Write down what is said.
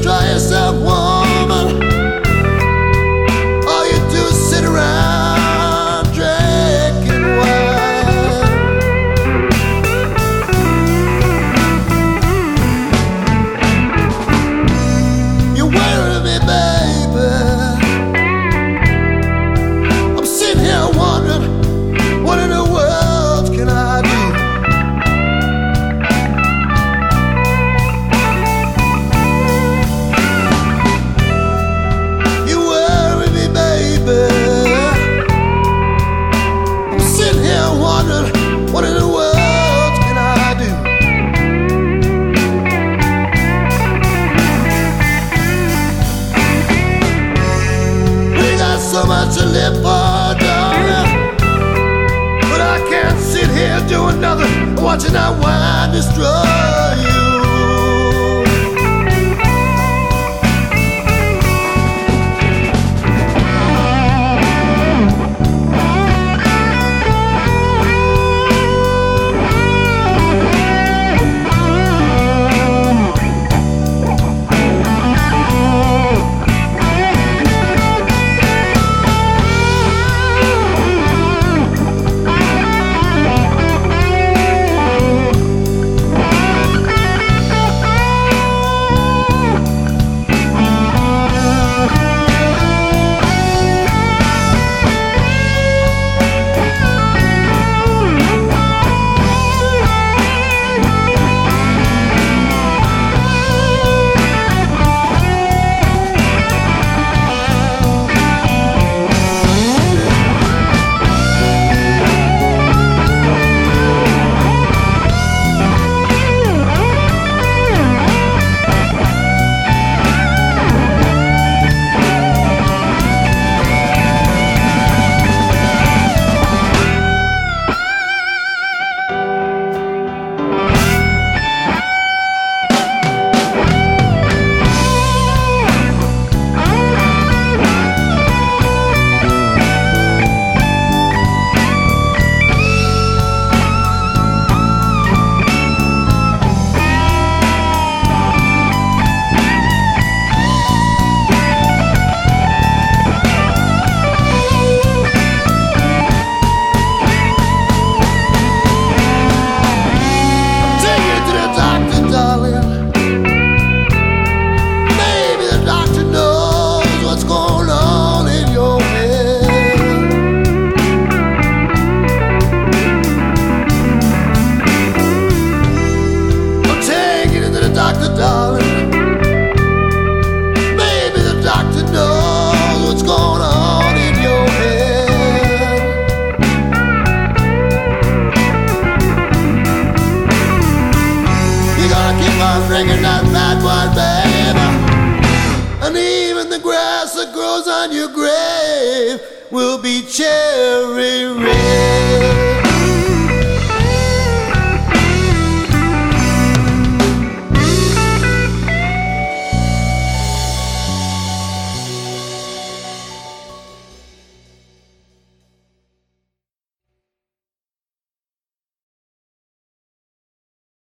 Try yourself, woman. All you do is sit around drinking wine. You worry me, baby. I'm sitting here wondering, what in the world can I do? What in the world can I do? We got so much to live for, darling, but I can't sit here doing nothing, watching that wine destroy you. Drinking that bad wine, baby, and even the grass that grows on your grave will be cherry red.